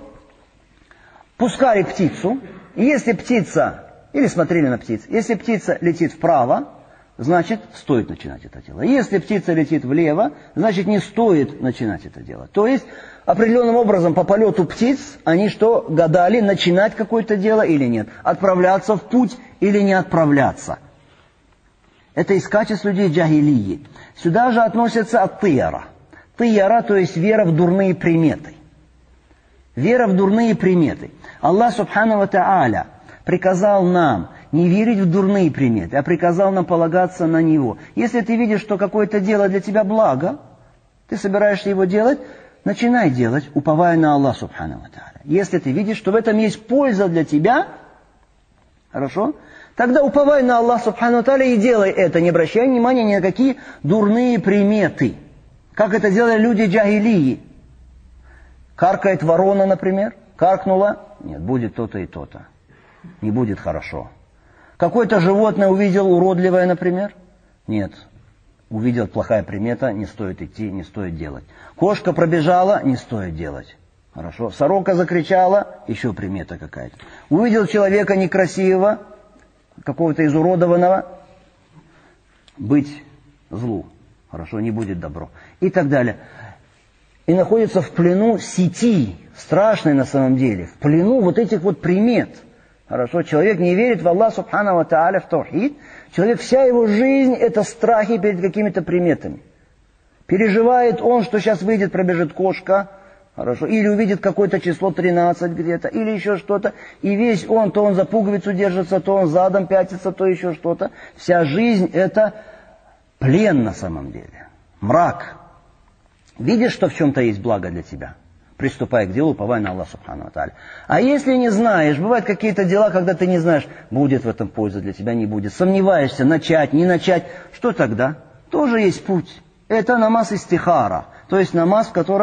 пускали птицу, и если птица, или смотрели на птицу, если птица летит вправо, значит, стоит начинать это дело. Если птица летит влево, значит, не стоит начинать это дело. То есть, определенным образом по полету птиц, они что, гадали, начинать какое-то дело или нет, отправляться в путь или не отправляться. Это из качеств людей джахилии. Сюда же относится ат-тияра. Тияра, то есть вера в дурные приметы. Вера в дурные приметы. Аллах Субхану ва Та'аля приказал нам не верить в дурные приметы, а приказал нам полагаться на Него. Если ты видишь, что какое-то дело для тебя благо, ты собираешься его делать, начинай делать, уповая на Аллах Субхану ва Та'аля. Если ты видишь, что в этом есть польза для тебя, хорошо, тогда уповай на Аллах Субхану ва Та'аля и делай это, не обращай внимания ни на какие дурные приметы. Как это делали люди джахилии. Каркает ворона, например, каркнула, нет, будет то-то и то-то. Не будет хорошо. Какое-то животное увидел уродливое, например, нет, увидел плохая примета, не стоит идти, не стоит делать. Кошка пробежала, не стоит делать. Хорошо. Сорока закричала, еще примета какая-то. Увидел человека некрасивого, какого-то изуродованного, быть злу. Хорошо, не будет добро. И так далее. И находится в плену сети, страшной на самом деле, в плену вот этих вот примет. Хорошо, человек не верит в Аллах Субхану ва Та'аля, в таухид. Человек, вся его жизнь это страхи перед какими-то приметами. Переживает он, что сейчас выйдет, пробежит кошка, хорошо, или увидит какое-то число тринадцать где-то, или еще что-то. И весь он, то он за пуговицу держится, то он задом пятится, то еще что-то. Вся жизнь это плен на самом деле, мрак. Видишь, что в чем-то есть благо для тебя? Приступай к делу, уповай на Аллах Субхану ва Та'аля. А если не знаешь, бывают какие-то дела, когда ты не знаешь, будет в этом польза для тебя, не будет. Сомневаешься, начать, не начать. Что тогда? Тоже есть путь. Это намаз истихара. То есть намаз, в котором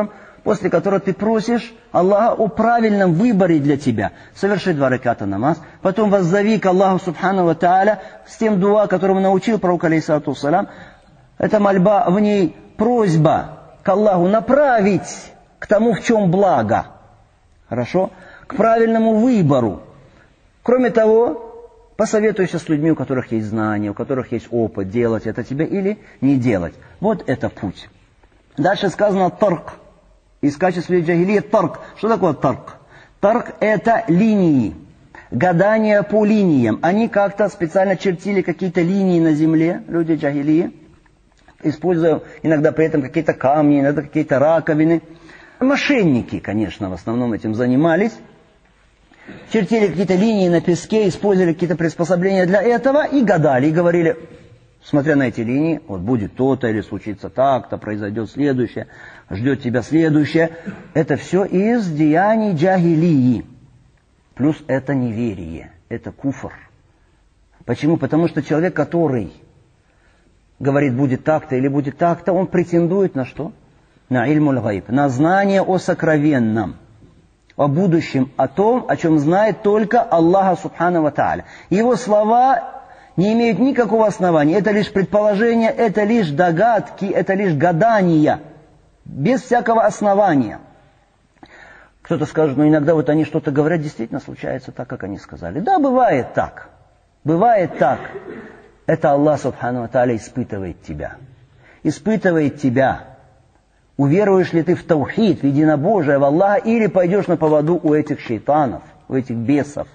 после которого ты просишь Аллаха о правильном выборе для тебя. Соверши два раката намаз, потом воззови к Аллаху Субхану ва Тааля с тем дуа, которому научил пророк алейхиссалату вассалям. Это мольба, в ней просьба к Аллаху направить к тому, в чем благо. Хорошо? К правильному выбору. Кроме того, посоветуйся с людьми, у которых есть знания, у которых есть опыт, делать это тебе или не делать. Вот это путь. Дальше сказано тарк. Из качеств джахилия тарк. Что такое тарк? Тарк – это линии. Гадания по линиям. Они как-то специально чертили какие-то линии на земле, люди джахилии, используя иногда при этом какие-то камни, иногда какие-то раковины. Мошенники, конечно, в основном этим занимались. Чертили какие-то линии на песке, использовали какие-то приспособления для этого и гадали, и говорили, смотря на эти линии, вот будет то-то, или случится так-то, произойдет следующее, ждет тебя следующее. Это все из деяний джахилии. Плюс это неверие, это куфр. Почему? Потому что человек, который говорит, будет так-то или будет так-то, он претендует на что? На ильмуль гайб, на знание о сокровенном, о будущем, о том, о чем знает только Аллах Субхану ва Тааля. Его слова не имеют никакого основания. Это лишь предположения, это лишь догадки, это лишь гадания, без всякого основания. Кто-то скажет, ну иногда вот они что-то говорят, действительно случается так, как они сказали. Да, бывает так. Бывает так. Это Аллах Субхану ва Тааля испытывает тебя. Испытывает тебя. Уверуешь ли ты в таухид, в единобожие, в Аллаха, или пойдешь на поводу у этих шейтанов, у этих бесов.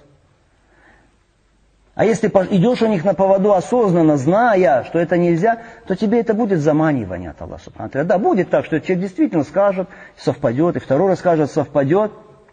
А если идешь у них на поводу осознанно, зная, что это нельзя, то тебе это будет заманивание от Аллаха Субхану ва Тааля. Да, будет так, что человек действительно скажет, совпадет, и второй раз скажет, совпадет.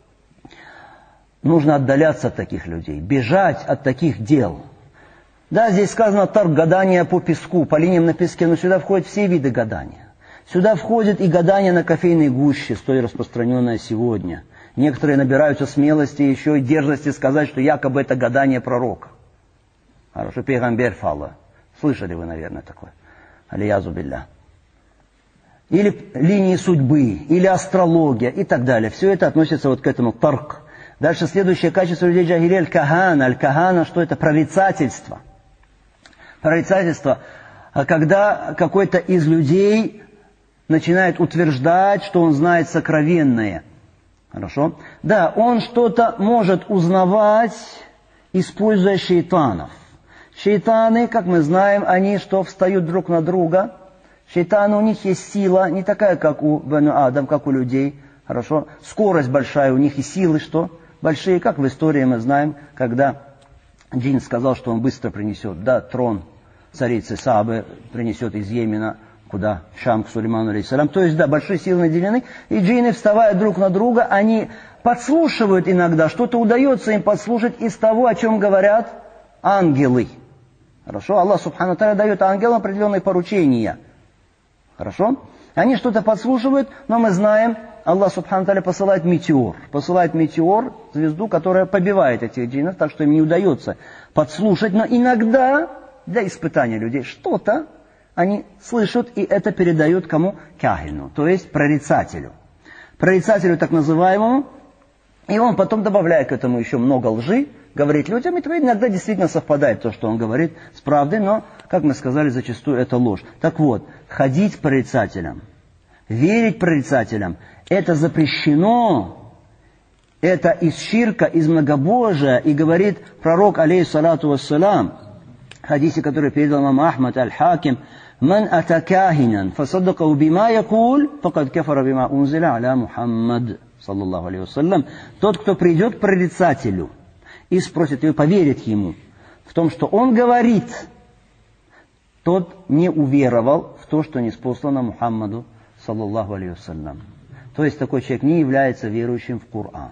Нужно отдаляться от таких людей, бежать от таких дел. Да, здесь сказано тарк, гадание по песку, по линиям на песке, но сюда входят все виды гадания. Сюда входит и гадание на кофейной гуще, столь распространенное сегодня. Некоторые набираются смелости, еще и дерзости сказать, что якобы это гадание пророка. Хорошо, пейгамбер фалла. Слышали вы, наверное, такое. Алиязу билля. Или линии судьбы, или астрология и так далее. Все это относится вот к этому тарк. Дальше следующее качество людей джахилия аль-кахана. Аль-кахана, что это? Прорицательство. Прорицательство, когда какой-то из людей начинает утверждать, что он знает сокровенное. Хорошо? Да, он что-то может узнавать, используя шейтанов. Шейтаны, как мы знаем, они что, встают друг на друга. Шейтаны, у них есть сила, не такая, как у Бену Адам, как у людей. Хорошо? Скорость большая у них и силы, что? Большие, как в истории мы знаем, когда джин сказал, что он быстро принесет, да, трон царицы Сабы, принесет из Йемена, куда? В Шам, к Сулейману алейхиссалям. То есть, да, большие силы наделены, и джинны, вставая друг на друга, они подслушивают иногда, что-то удается им подслушать из того, о чем говорят ангелы. Хорошо? Аллах Субхану Тааля дает ангелам определенные поручения. Хорошо? Они что-то подслушивают, но мы знаем, Аллах Субхану Тааля посылает метеор. Посылает метеор, звезду, которая побивает этих джиннов, так что им не удается подслушать, но иногда для испытания людей что-то они слышат, и это передают кому? Кахину, то есть прорицателю. Прорицателю так называемому, и он потом добавляет к этому еще много лжи, говорит людям, и иногда действительно совпадает то, что он говорит, с правдой, но, как мы сказали, зачастую это ложь. Так вот, ходить прорицателям, верить прорицателям, это запрещено, это из ширка, из многобожия, и говорит пророк, алейхиссалату вассалам, в хадисе, который передал имам Ахмад аль-Хаким, «Ман атакахинан, фасаддакаху бима якуль, факад кафара бима унзиля аля Мухаммад». Саллаллаху алейхи вассалям. Тот, кто придет к прорицателю и спросит его, поверит ему в том, что он говорит, тот не уверовал в то, что ниспослано Мухаммаду, саллаллаху алейхи вассалям. То есть такой человек не является верующим в Коран.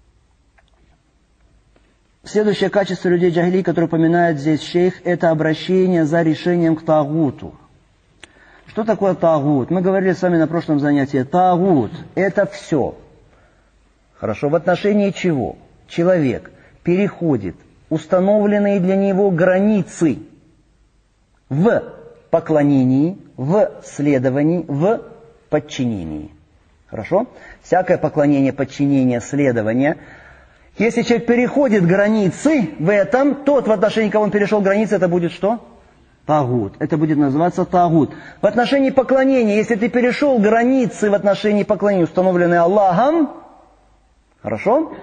Следующее качество людей джахилии, которое упоминает здесь шейх, это обращение за решением к тагуту. Что такое тагут? Мы говорили с вами на прошлом занятии. Тагут – это все. Хорошо, в отношении чего? Человек переходит установленные для него границы в поклонении, в следовании, в подчинении. Хорошо? Всякое поклонение, подчинение, следование. Если человек переходит границы в этом, тот, в отношении кого он перешел границы, это будет что? Тагут. Это будет называться тагут. В отношении поклонения, если ты перешел границы в отношении поклонения, установленные Аллахом, хорошо?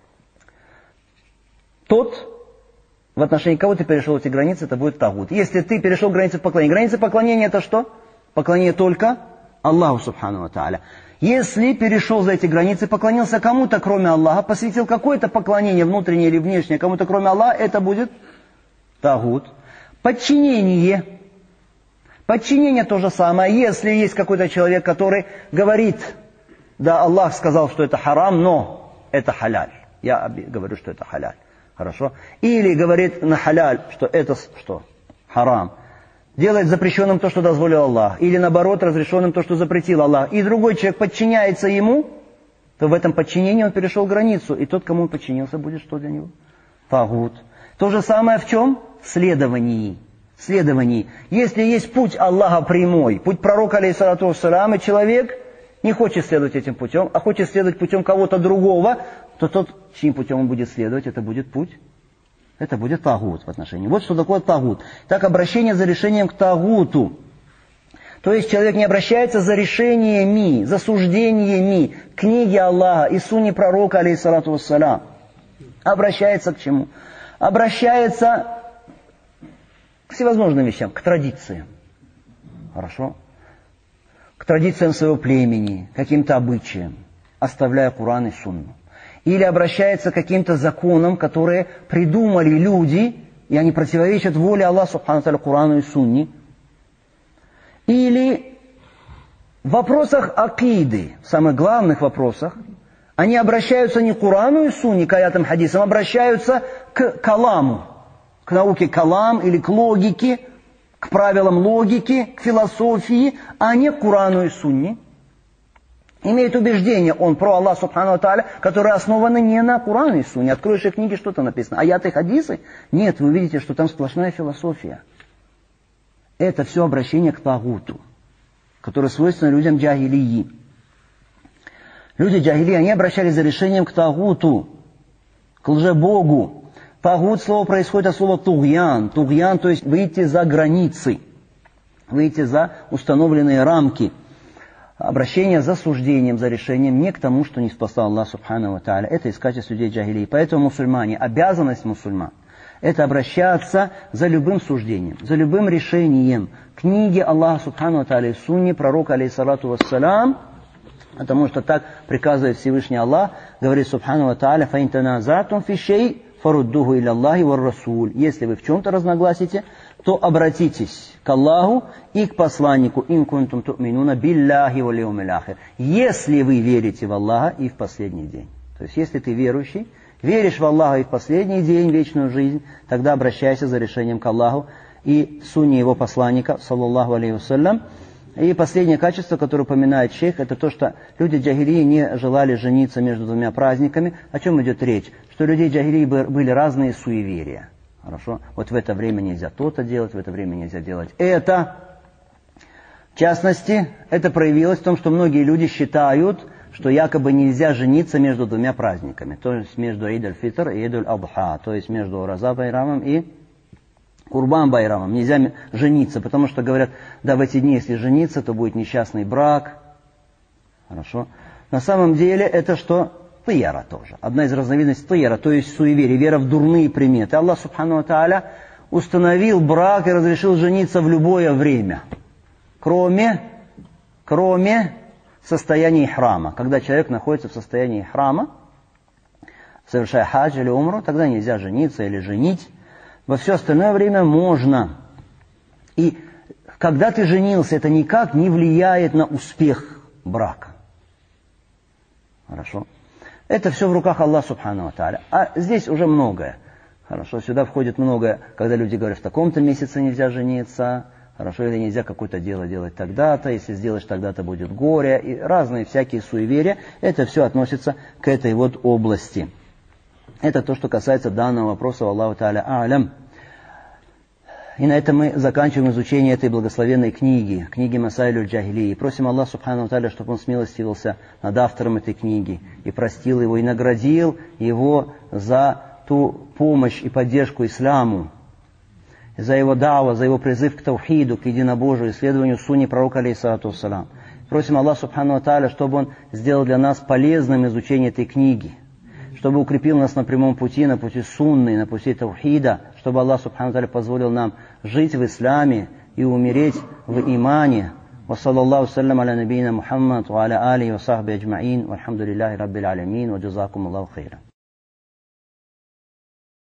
Тот, в отношении кого ты перешел эти границы, это будет тагут. Если ты перешел границы поклонения, границы поклонения это что? Поклонение только Аллаху субхану ва тааля. Если перешел за эти границы, поклонился кому-то, кроме Аллаха, посвятил какое-то поклонение, внутреннее или внешнее, кому-то, кроме Аллаха, это будет тагут. Подчинение. Подчинение то же самое. Если есть какой-то человек, который говорит, да, Аллах сказал, что это харам, но это халяль. Я говорю, что это халяль. Хорошо? Или говорит на халяль, что это что? Харам. Делает запрещенным то, что дозволил Аллах. Или наоборот, разрешенным то, что запретил Аллах. И другой человек подчиняется ему, то в этом подчинении он перешел границу. И тот, кому он подчинился, будет что для него? Тагут. То же самое в чем? В следовании. Следовании. Если есть путь Аллаха прямой, путь пророка, алейхиссалату вассалям, и человек не хочет следовать этим путем, а хочет следовать путем кого-то другого, то тот, чьим путем он будет следовать, это будет путь. Это будет тагут в отношении. Вот что такое тагут. Так, обращение за решением к тагуту. То есть человек не обращается за решениями, за суждениями книги Аллаха и сунни пророка, алейхиссалату вассалям. Обращается к чему? Обращается к всевозможным вещам, к традициям. Хорошо? К традициям своего племени, каким-то обычаям, оставляя Куран и Сунну. Или обращается к каким-то законам, которые придумали люди, и они противоречат воле Аллаха, субхану тааля, Курану и Сунне. Или в вопросах акиды, в самых главных вопросах, они обращаются не к Курану и Сунне, к аятам, хадисам, обращаются к каламу, к науке калам или к логике, к правилам логики, к философии, а не к Курану и Сунне. Имеет убеждение он про Аллах субхану ва тааля, которые основаны не на Куране и Сунне. Откроешь их книги, что там написано? Аяты, хадисы? Нет, вы увидите, что там сплошная философия. Это все обращение к тагуту, которое свойственно людям джахилии. Люди джахилии, они обращались за решением к тагуту, к лжебогу. Тагут, слово происходит от слова тугьян. Тугьян, то есть выйти за границы, выйти за установленные рамки. Обращение за суждением, за решением не к тому, что не спасал Аллах субхану ва тааля. Это из качеств людей джахилии. Поэтому мусульмане, обязанность мусульман, это обращаться за любым суждением, за любым решением книги Аллаха субхану ва тааля и сунни пророка, алейхиссалату вассалям, потому что так приказывает Всевышний Аллах, говорит субхану ва тааля, «Фаин таназатум фи шей, фаруддуху иля Аллахи вар расуль». Если вы в чем-то разногласите, то обратитесь к Аллаху и к посланнику «Ин кунтум ту'минуна билляхи вал яумил ахир». Если вы верите в Аллаха и в последний день. То есть, если ты верующий, веришь в Аллаха и в последний день, вечную жизнь, тогда обращайся за решением к Аллаху и сунне его посланника, саллаллаху алейхи вассалям. И последнее качество, которое упоминает шейх, это то, что люди джахилии не желали жениться между двумя праздниками. О чем идет речь? Что у людей джахилии были разные суеверия. Хорошо? Вот в это время нельзя то-то делать, в это время нельзя делать это. В частности, это проявилось в том, что многие люди считают, что якобы нельзя жениться между двумя праздниками. То есть между Ид-аль-Фитр и Ид-аль-Адха. То есть между Роза Байрамом и Курбан Байрамом. Нельзя жениться, потому что говорят, да, в эти дни, если жениться, то будет несчастный брак. Хорошо? На самом деле это что? Тияра тоже. Одна из разновидностей тияра, то есть суеверие, вера в дурные приметы. Аллах субхану ва тааля установил брак и разрешил жениться в любое время. Кроме, кроме состояния ихрама. Когда человек находится в состоянии ихрама, совершая хадж или умру, тогда нельзя жениться или женить. Во все остальное время можно. И когда ты женился, это никак не влияет на успех брака. Хорошо? Это все в руках Аллаха субхану ва тааля. А здесь уже многое. Хорошо, сюда входит многое, когда люди говорят, в таком-то месяце нельзя жениться, хорошо, или нельзя какое-то дело делать тогда-то, если сделаешь тогда-то будет горе, и разные всякие суеверия. Это все относится к этой вот области. Это то, что касается данного вопроса, Аллаху тааля а'лям. И на этом мы заканчиваем изучение этой благословенной книги, книги Масаилюль Джахилии. И просим Аллаха Субхану Тааля, чтобы Он смилостивился над автором этой книги и простил его, и наградил его за ту помощь и поддержку исламу, за его дава, за его призыв к таухиду, к единобожию, исследованию сунни пророка алейхиссалату вассалам. Просим Аллаха Субхану Тааля, чтобы Он сделал для нас полезным изучение этой книги, чтобы укрепил нас на прямом пути, на пути сунны, на пути таухида, чтобы Аллах Субхану Тааля позволил нам жить в исламе и умереть в имане. Ва саллаллаху саллям аля набийна Мухаммад ва аля алихи ва сахби аджмаин, вальхамдулиллахи раббил алямин, ва джазакум Аллаху хейра.